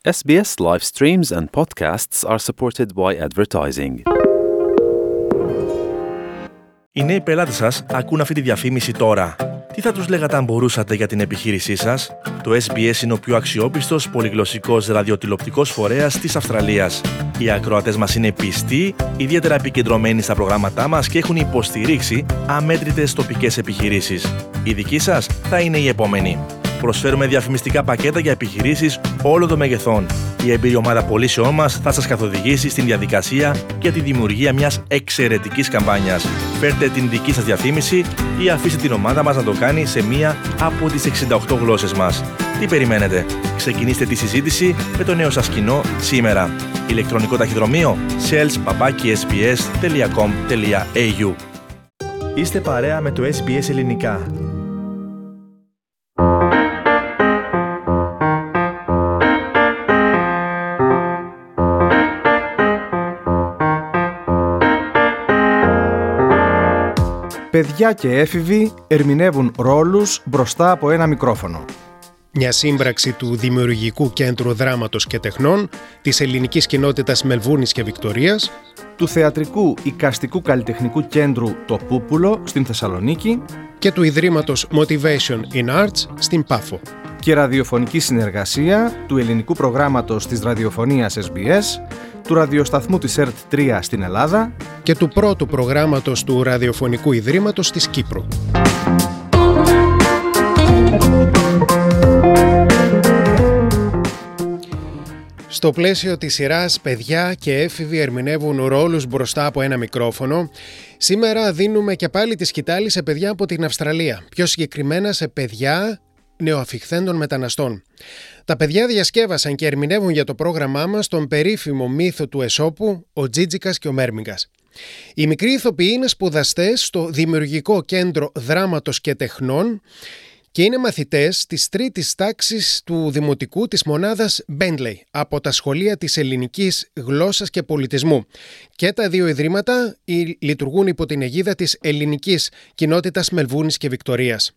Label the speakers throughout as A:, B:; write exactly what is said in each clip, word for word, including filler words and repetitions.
A: S B S live streams and podcasts are supported by advertising.
B: Οι νέοι πελάτες σας ακούν αυτή τη διαφήμιση τώρα. Τι θα τους λέγατε αν μπορούσατε για την επιχείρησή σας? Το ες μπι ες είναι ο πιο αξιόπιστος πολυγλωσσικός ραδιοτηλεοπτικός φορέας της Αυστραλίας. Οι ακροατές μας είναι πιστοί, ιδιαίτερα επικεντρωμένοι στα προγράμματά μας και έχουν υποστηρίξει αμέτρητες τοπικές επιχειρήσεις. Η δική σας θα είναι η επόμενη. Προσφέρουμε διαφημιστικά πακέτα για επιχειρήσεις όλων των μεγεθών. Η εμπειρή ομάδα πωλήσεών μας θα σας καθοδηγήσει στην διαδικασία για τη δημιουργία μιας εξαιρετικής καμπάνιας. Φέρτε την δική σας διαφήμιση ή αφήστε την ομάδα μας να το κάνει σε μία από τις εξήντα οκτώ γλώσσες μας. Τι περιμένετε? Ξεκινήστε τη συζήτηση με το νέο σας κοινό σήμερα. Ηλεκτρονικό ταχυδρομείο sales παπάκι ες μπι ες τελεία κομ τελεία έι γιου. Είστε παρέα με το ες μπι ες Ελληνικά.
C: Παιδιά και έφηβοι ερμηνεύουν ρόλους μπροστά από ένα μικρόφωνο.
D: Μια σύμπραξη του Δημιουργικού Κέντρου Δράματος και Τεχνών, της ελληνικής κοινότητας Μελβούρνης και Βικτωρίας,
C: του Θεατρικού Εικαστικού Καλλιτεχνικού Κέντρου Το Πούπουλο στην Θεσσαλονίκη
D: και του Ιδρύματος Motivation in Arts στην Πάφο.
C: Και ραδιοφωνική συνεργασία του ελληνικού προγράμματος της ραδιοφωνίας ες μπι ες, του ραδιοσταθμού της ΕΡΤ τρία στην Ελλάδα
D: και του πρώτου προγράμματος του Ραδιοφωνικού Ιδρύματος της Κύπρου. Στο πλαίσιο της σειράς «Παιδιά και έφηβοι ερμηνεύουν ρόλους μπροστά από ένα μικρόφωνο», σήμερα δίνουμε και πάλι τη σκητάλη σε παιδιά από την Αυστραλία, πιο συγκεκριμένα σε παιδιά νεοαφιχθέντων μεταναστών. Τα παιδιά διασκεύασαν και ερμηνεύουν για το πρόγραμμά μας τον περίφημο μύθο του Αισόπου, ο Τζίτζικας και ο Μέρμιγκας. Οι μικροί ηθοποιοί είναι σπουδαστές στο Δημιουργικό Κέντρο Δράματος και Τεχνών και είναι μαθητές της τρίτης τάξης του Δημοτικού της μονάδας Μπέντλεϊ από τα σχολεία της ελληνικής γλώσσας και πολιτισμού. Και τα δύο ιδρύματα λειτουργούν υπό την αιγίδα της ελληνικής κοινότητας Μελβούρνης και Βικτωρίας.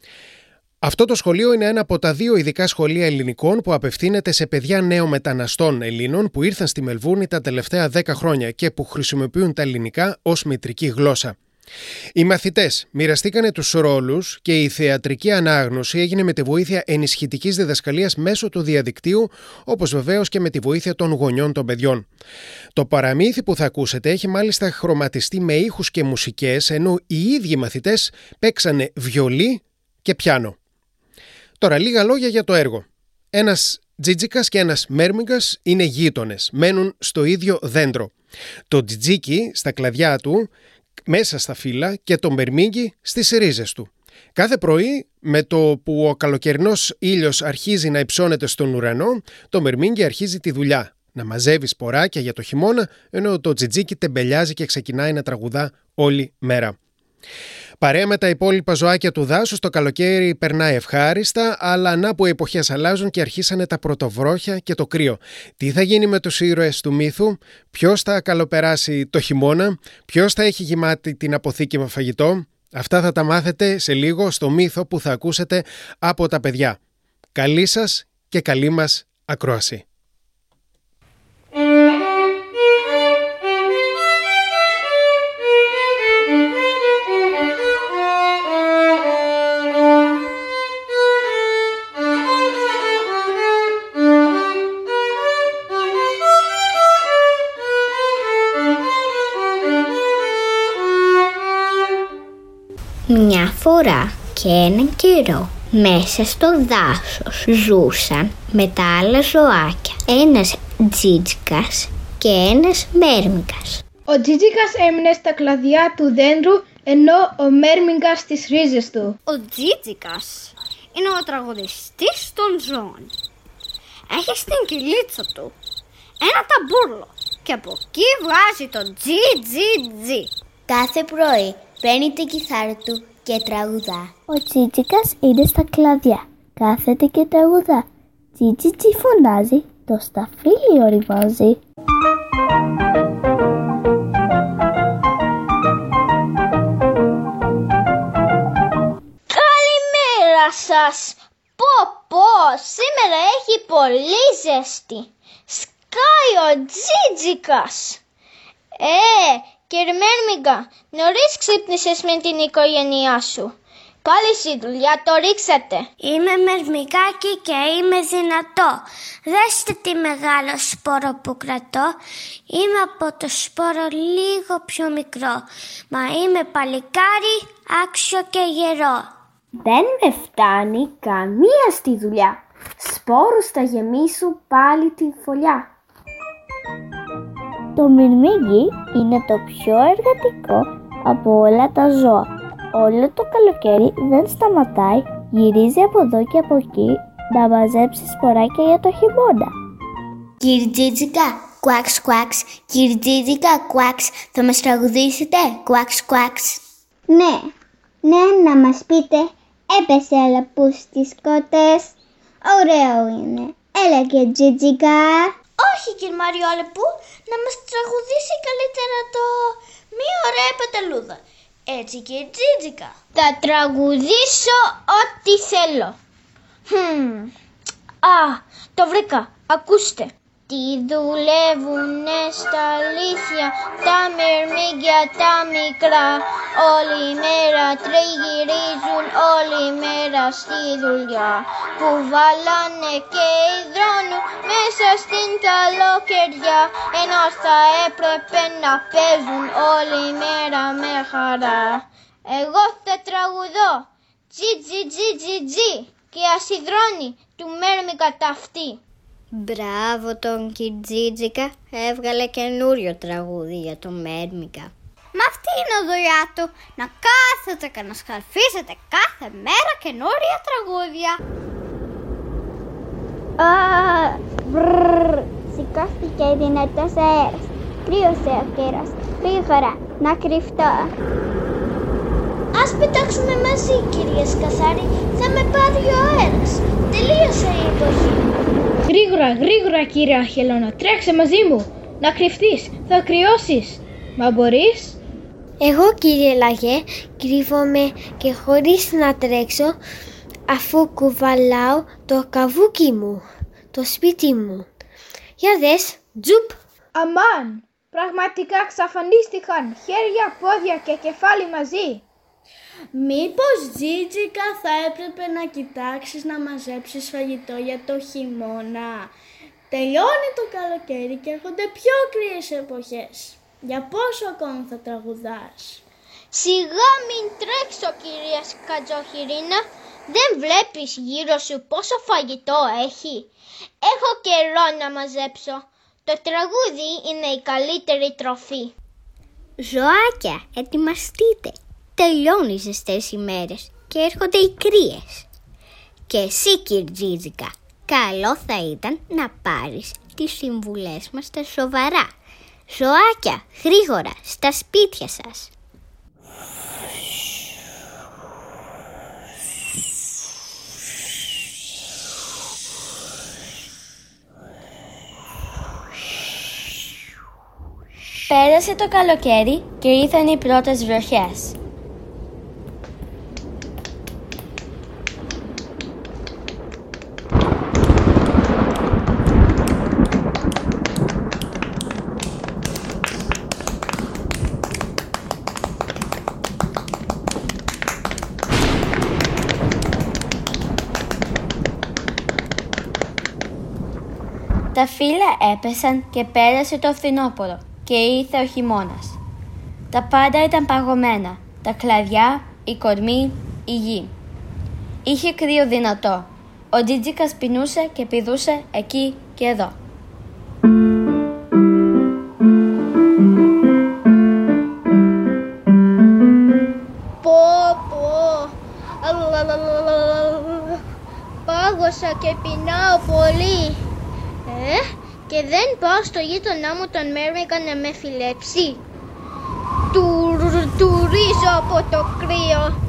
D: Αυτό το σχολείο είναι ένα από τα δύο ειδικά σχολεία ελληνικών που απευθύνεται σε παιδιά νέων μεταναστών Ελλήνων που ήρθαν στη Μελβούρνη τα τελευταία δέκα χρόνια και που χρησιμοποιούν τα ελληνικά ως μητρική γλώσσα. Οι μαθητές μοιραστήκανε τους ρόλους και η θεατρική ανάγνωση έγινε με τη βοήθεια ενισχυτικής διδασκαλίας μέσω του διαδικτύου, όπως βεβαίως και με τη βοήθεια των γονιών των παιδιών. Το παραμύθι που θα ακούσετε έχει μάλιστα χρωματιστεί με ήχους και μουσικές, ενώ οι ίδιοι μαθητές παίξανε βιολί και πιάνο. Τώρα λίγα λόγια για το έργο. Ένας Τζίτζικας και ένας Μέρμιγκας είναι γείτονες, μένουν στο ίδιο δέντρο. Το Τζιτζίκι στα κλαδιά του, μέσα στα φύλλα, και το Μερμίγκι στις ρίζες του. Κάθε πρωί, με το που ο καλοκαιρινός ήλιος αρχίζει να υψώνεται στον ουρανό, το Μερμίγκι αρχίζει τη δουλειά. Να μαζεύει σποράκια για το χειμώνα, ενώ το Τζιτζίκι τεμπελιάζει και ξεκινάει να τραγουδά όλη μέρα. Παρέα με τα υπόλοιπα ζωάκια του δάσους, το καλοκαίρι περνάει ευχάριστα, αλλά να που οι εποχές αλλάζουν και αρχίσανε τα πρωτοβρόχια και το κρύο. Τι θα γίνει με τους ήρωες του μύθου, ποιος θα καλοπεράσει το χειμώνα, ποιος θα έχει γεμάτη την αποθήκη με φαγητό? Αυτά θα τα μάθετε σε λίγο στο μύθο που θα ακούσετε από τα παιδιά. Καλή σας και καλή μας ακρόαση.
E: Μια φορά και έναν καιρό μέσα στο δάσος ζούσαν με τα άλλα ζωάκια ένας Τζίτζικας και ένας Μέρμιγκας.
F: Ο Τζίτζικας έμεινε στα κλαδιά του δέντρου, ενώ ο Μέρμιγκας στις ρίζες του.
G: Ο Τζίτζικας είναι ο τραγουδιστής των ζώων. Έχει στην κυλίτσα του ένα ταμπούρλο και από εκεί βγάζει το τζι τζι τζι.
H: Κάθε πρωί παίρνει την κιθάρα του και τραγουδά.
I: Ο Τζίτζικας είναι στα κλαδιά. Κάθεται και τραγουδά. Τζι τζι τζι φωνάζει, το σταφύλι οριμάζει.
H: Καλημέρα σας! Πω
E: πω, σήμερα έχει πολύ ζέστη. Σκάει ο Τζίτζικας. Ε, κύριε Μέρμιγκα, νωρίς ξύπνησες με την οικογένειά σου. Πάλι στη δουλειά το ρίξατε.
J: Είμαι μερμικάκι και είμαι δυνατό. Δέστε τι μεγάλο σπόρο που κρατώ. Είμαι από το σπόρο λίγο πιο μικρό. Μα είμαι παλικάρι, άξιο και γερό.
I: Δεν με φτάνει καμία στη δουλειά. Σπόρους θα γεμίσουν πάλι την φωλιά. Το μυρμήγκι είναι το πιο εργατικό από όλα τα ζώα. Όλο το καλοκαίρι δεν σταματάει, γυρίζει από εδώ και από εκεί να μαζέψει σποράκια για το χειμώνα.
H: Κυρτζίτζικα, κουάξ κουάξ, κυρτζίτζικα, κουάξ, θα μας τραγουδήσετε, κουάξ κουάξ.
E: Ναι, ναι, να μας πείτε, έπεσε αλαπού στις κότες. Ωραίο είναι, έλα και Τζίτζικα.
J: Όχι κύριε Μαριόλεπου, να μας τραγουδήσει καλύτερα το «Μία ωραία πεταλούδα». Έτσι κύριε Τζίτζικα.
E: Θα τραγουδήσω ό,τι θέλω. Hm. Α, το βρήκα, ακούστε. Τι δουλεύουνε στα αλήθεια τα μυρμήγκια τα μικρά. Όλη μέρα τριγυρίζουν, όλη μέρα στη δουλειά. Κουβαλάνε και υδρώνουν μέσα στην καλοκαιριά. Ενώ θα έπρεπε να παίζουν όλη μέρα με χαρά. Εγώ θα τραγουδώ τζι τζι τζι τζι τζι και ασυδρώνει του Μέρμιγκα ταυτή.
G: Μπράβο τον Κιτζίτζικα, έβγαλε καινούριο τραγούδι για τον Μέρμιγκα.
J: Μα αυτή είναι η δουλειά του, να κάθεται και να σκαρφίζεται κάθε μέρα καινούρια τραγούδια.
E: Α, μπρρρ, σηκώθηκε δυνατός αέρας, κρύωσε ο καιρός, γρήγορα να κρυφτώ.
J: Ας πετάξουμε μαζί κύριε Σκαθάρη, θα με πάρει ο αέρας, τελείωσε η εποχή.
F: Γρήγορα, γρήγορα κύριε Αχελώνα, τρέξε μαζί μου, να κρυφτείς, θα κρυώσεις. Μα μπορείς?
I: Εγώ κύριε Λαγέ κρύβομαι και χωρίς να τρέξω αφού κουβαλάω το καβούκι μου, το σπίτι μου. Για δες, τζουπ!
F: Αμάν, πραγματικά ξαφανίστηκαν χέρια, πόδια και κεφάλι μαζί.
K: Μήπως Τζίτζικα θα έπρεπε να κοιτάξεις να μαζέψεις φαγητό για το χειμώνα. Τελειώνει το καλοκαίρι και έρχονται πιο κρύες εποχές. Για πόσο ακόμα θα τραγουδάς?
E: Σιγά μην τρέξω κυρία Σκατζοχυρίνα. Δεν βλέπεις γύρω σου πόσο φαγητό έχει? Έχω καιρό να μαζέψω. Το τραγούδι είναι η καλύτερη τροφή.
G: Ζωάκια, ετοιμαστείτε. Τελειώνει οι ζεστές ημέρες και έρχονται οι κρύες. Και εσύ Κυρτζίτζικα, καλό θα ήταν να πάρεις τις συμβουλές μας στα σοβαρά. Ζωάκια, γρήγορα, στα σπίτια σας.
K: Πέρασε το καλοκαίρι και ήρθαν οι πρώτες βροχές. Τα φύλλα έπεσαν και πέρασε το φθινόπωρο και ήρθε ο χειμώνας. Τα πάντα ήταν παγωμένα, τα κλαδιά, η κορμή, η γη. Είχε κρύο δυνατό. Ο Τζίτζικας πεινούσε και πηδούσε εκεί και εδώ.
E: Πω πω, πάγωσα και πεινάω πολύ. Ε, και δεν πάω στο γείτονά μου τον Μέρμιγκα να με φιλέψει. Του, του ρίζω από το κρύο.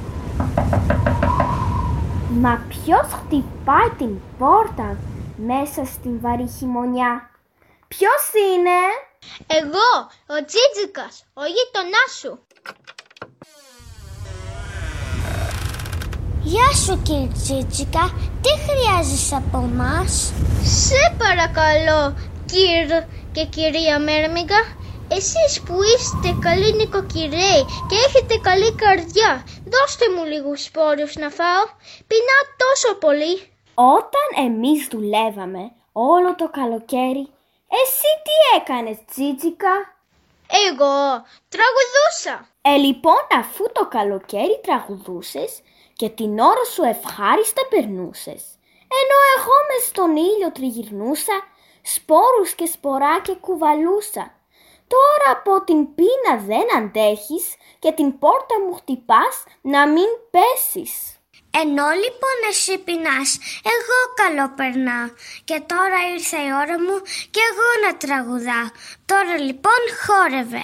I: Μα ποιος χτυπάει την πόρτα μέσα στην βαρύ χειμωνιά? Ποιος είναι?
E: Εγώ, ο Τζίτζικας, ο γείτονάς σου.
J: Γεια σου κύριε Τζίτζικα, τι χρειάζεσαι από μας?
L: Σε παρακαλώ κύριε και κυρία Μέρμιγκα, εσείς που είστε καλοί νοικοκυρέοι και έχετε καλή καρδιά, δώστε μου λίγους σπόρους να φάω, πεινάω τόσο πολύ.
K: Όταν εμείς δουλεύαμε όλο το καλοκαίρι, εσύ τι έκανες Τζίτζικα?
L: Εγώ τραγουδούσα.
K: Ε, λοιπόν, αφού το καλοκαίρι τραγουδούσες και την ώρα σου ευχάριστα περνούσες, ενώ εγώ μες στον ήλιο τριγυρνούσα, σπόρους και σποράκια κουβαλούσα. Τώρα από την πείνα δεν αντέχεις και την πόρτα μου χτυπάς να μην πέσεις.
J: Ενώ λοιπόν εσύ πεινάς, εγώ καλό περνάω. Και τώρα ήρθε η ώρα μου και εγώ να τραγουδάω. Τώρα λοιπόν χόρευε.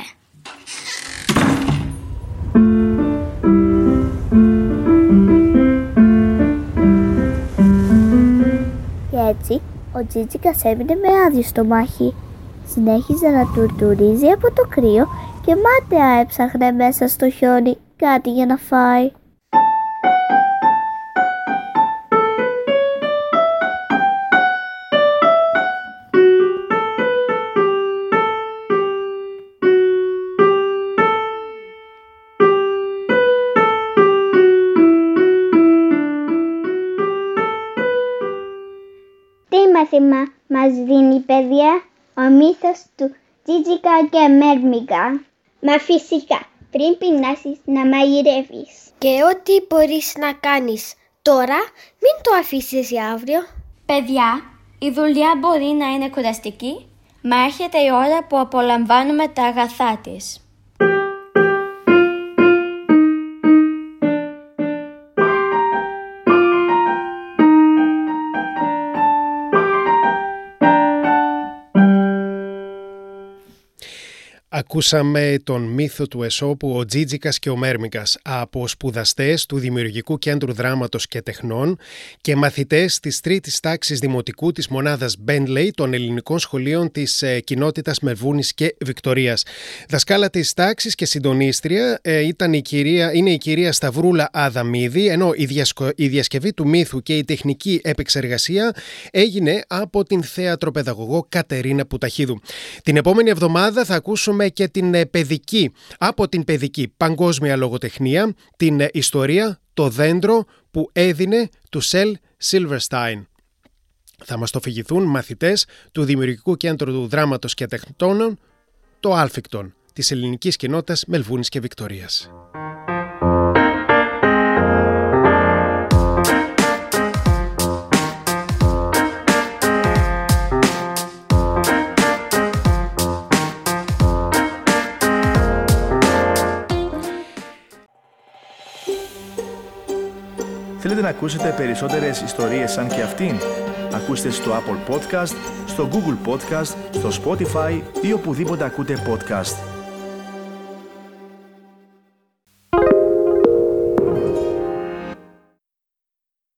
I: Και έτσι ο Τζίτζικας έμεινε με άδειο στομάχι. Συνέχιζε να τουρτουρίζει από το κρύο και μάταια έψαχνε μέσα στο χιόνι κάτι για να φάει.
E: Τι μάθημα μας δίνει, παιδιά, ο μύθος του Τζίτζικα και Μέρμιγκα? Μα φυσικά, πριν πεινάσεις να μαγειρεύεις.
M: Και ό,τι μπορείς να κάνεις τώρα, μην το αφήσεις για αύριο.
K: Παιδιά, η δουλειά μπορεί να είναι κουραστική, μα έρχεται η ώρα που απολαμβάνουμε τα αγαθά της.
D: Ακούσαμε τον μύθο του Αισόπου, ο Τζίτζικας και ο Μέρμιγκας, από σπουδαστές του Δημιουργικού Κέντρου Δράματος και Τεχνών και μαθητές της τρίτης τάξης δημοτικού της μονάδας Μπέντλεϊ των ελληνικών σχολείων της ε, κοινότητας Μελβούρνης και Βικτορίας. Δασκάλα της τάξης και συντονίστρια ε, ήταν η κυρία, είναι η κυρία Σταυρούλα Αδαμίδη, ενώ η, διασκο, η διασκευή του μύθου και η τεχνική επεξεργασία έγινε από την θεατροπαιδαγωγό Κατερίνα Πουταχίδου. Την επόμενη εβδομάδα θα ακούσουμε και την παιδική, από την παιδική παγκόσμια λογοτεχνία, την ιστορία «Το δέντρο που έδινε» του Σελ Σίλβερστάιν. Θα μας το φηγηθούν μαθητές του Δημιουργικού Κέντρου Δράματος και Τεχνών, το Άλφικτον, της ελληνικής κοινότητας Μελβούρνης και Βικτορίας.
B: Θέλετε να ακούσετε περισσότερες ιστορίες σαν και αυτήν? Ακούστε στο Apple Podcast, στο Google Podcast, στο Spotify ή οπουδήποτε ακούτε podcast.